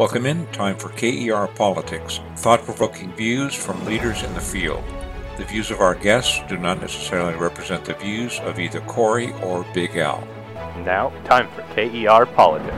Welcome in. Time for KER Politics. Thought-provoking views from leaders in the field. The views of our guests do not necessarily represent the views of either Corey or Big Al. Now, time for KER Politics.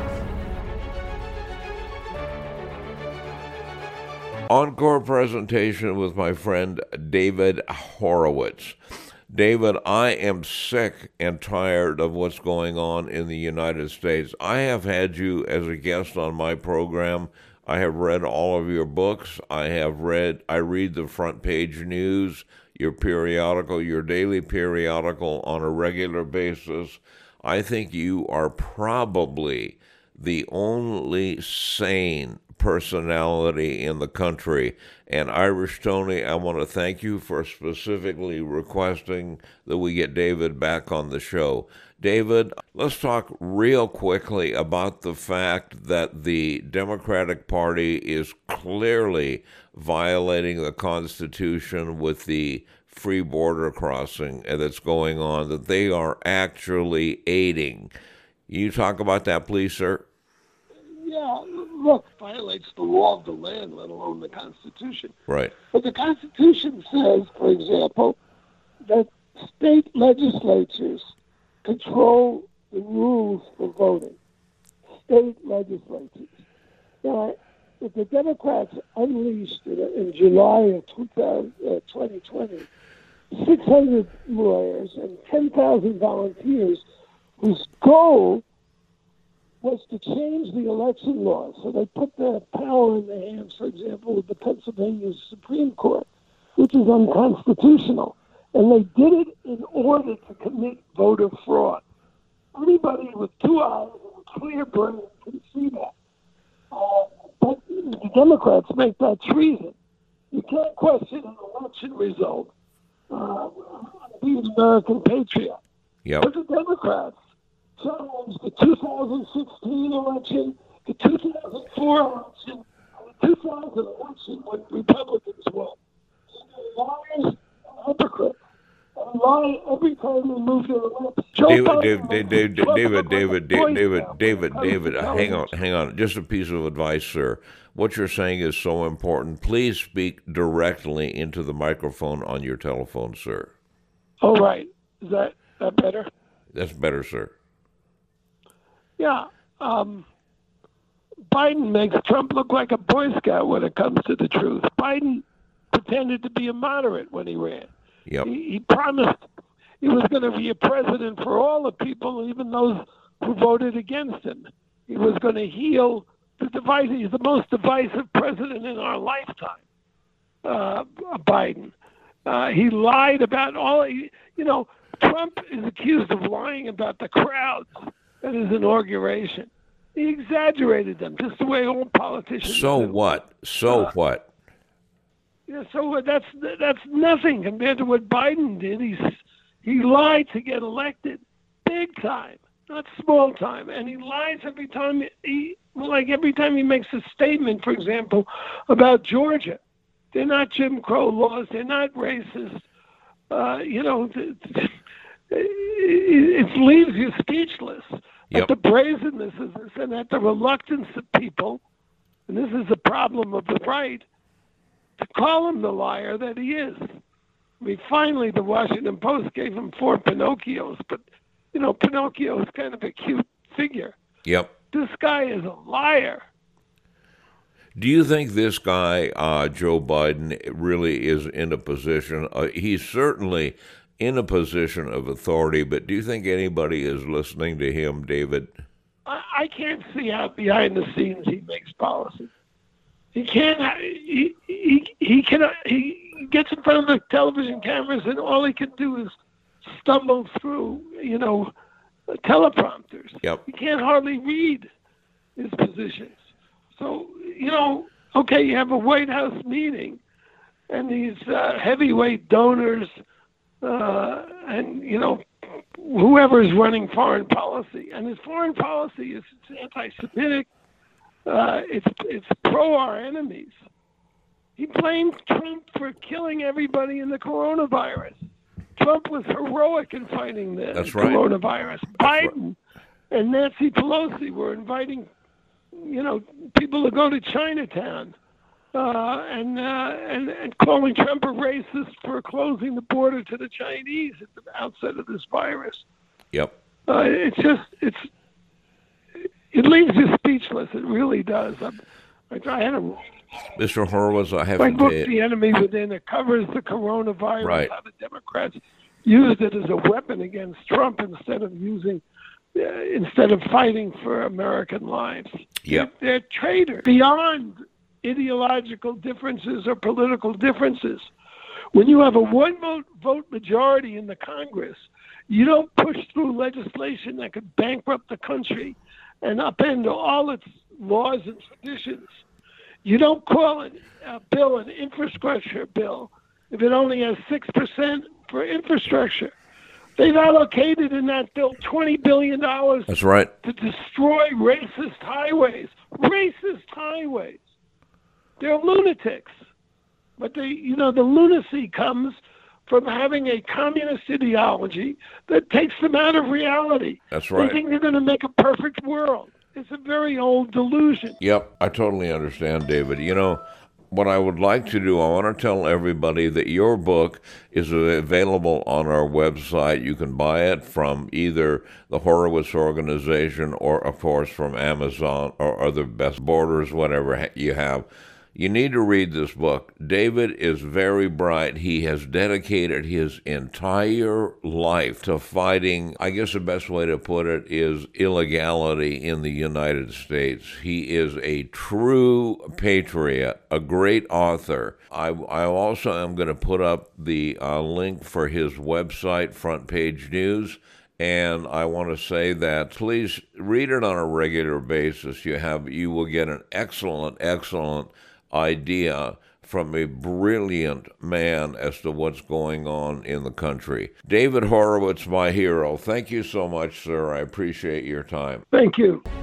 Encore presentation with my friend David Horowitz. David, I am sick and tired of what's going on in the United States. I have had you as a guest on my program. I have read all of your books. I read the Front Page News, your periodical, your daily periodical on a regular basis. I think you are probably the only sane personality in the country. And Irish Tony, I want to thank you for specifically requesting that we get David back on the show. David, let's talk real quickly about the fact that the Democratic Party is clearly violating the Constitution with the free border crossing that's going on, that they are actually aiding. You talk about that, please, sir? Yeah, look, violates the law of the land, let alone the Constitution. Right. But the Constitution says, for example, that state legislatures control the rules for voting. State legislatures. Now, if the Democrats unleashed in July of 2020 600 lawyers and 10,000 volunteers whose goal was to change the election law. So they put their power in their hands, for example, with the Pennsylvania Supreme Court, which is unconstitutional. And they did it in order to commit voter fraud. Anybody with two eyes and a clear brain can see that. But the Democrats make that treason. You can't question an election result. Be an American patriot. Yep. But the Democrats challenged the 2016 election, the 2004 election, and the 2000 election when Republicans won. They're liars and hypocrites. And lie every time they move their lips. David, hang on. Just a piece of advice, sir. What you're saying is so important. Please speak directly into the microphone on your telephone, sir. All right. Is that better? That's better, sir. Yeah. Biden makes Trump look like a Boy Scout when it comes to the truth. Biden pretended to be a moderate when he ran. Yep. He promised he was going to be a president for all the people, even those who voted against him. He was going to heal the divisive. He's the most divisive president in our lifetime, Biden. He lied about Trump is accused of lying about the crowds at his inauguration. He exaggerated them, just the way all politicians So do. what? What? Yeah, so that's nothing compared to what Biden did. He lied to get elected, big time, not small time, and he lies every time he makes a statement, for example, about Georgia. They're not Jim Crow laws. They're not racist. It leaves you speechless. Yep. At the brazenness of this and at the reluctance of people, and this is the problem of the right, to call him the liar that he is. I mean, finally, the Washington Post gave him 4 Pinocchios, but, Pinocchio is kind of a cute figure. Yep. This guy is a liar. Do you think this guy, Joe Biden, really is in a position, he's certainly in a position of authority, but do you think anybody is listening to him, David? I can't see how behind the scenes he makes policy. He can't. He gets in front of the television cameras, and all he can do is stumble through, teleprompters. Yep. He can't hardly read his positions. So, okay, you have a White House meeting, and these heavyweight donors, and whoever is running foreign policy, and his foreign policy is anti-Semitic. It's pro our enemies. He blamed Trump for killing everybody in the coronavirus. Trump was heroic in fighting the coronavirus. Biden and Nancy Pelosi were inviting people who go to Chinatown and calling Trump a racist for closing the border to the Chinese at the outset of this virus. Yep. It leaves you speechless. It really does. I had a Mr. Horowitz, I have my to book, tell you, The Enemy Within. It covers the coronavirus, Right. how the Democrats used it as a weapon against Trump instead of fighting for American lives. Yep. They're traitors beyond ideological differences or political differences. When you have a one-vote majority in the Congress, you don't push through legislation that could bankrupt the country and upend all its laws and traditions. You don't call a bill an infrastructure bill if it only has 6% for infrastructure. They've allocated in that bill $20 billion that's right. to destroy racist highways. Racist highways. They're lunatics. But the lunacy comes from having a communist ideology that takes them out of reality. That's right. They think they're going to make a perfect world. It's a very old delusion. Yep, I totally understand, David. What I would like to do, I want to tell everybody that your book is available on our website. You can buy it from either the Horowitz Organization or, of course, from Amazon or other Best Borders, whatever you have. You need to read this book. David is very bright. He has dedicated his entire life to fighting, I guess the best way to put it is illegality in the United States. He is a true patriot, a great author. I also am going to put up the link for his website, Front Page News. And I want to say that please read it on a regular basis. You will get an excellent idea from a brilliant man as to what's going on in the country. David Horowitz, my hero. Thank you so much, sir. I appreciate your time. Thank you.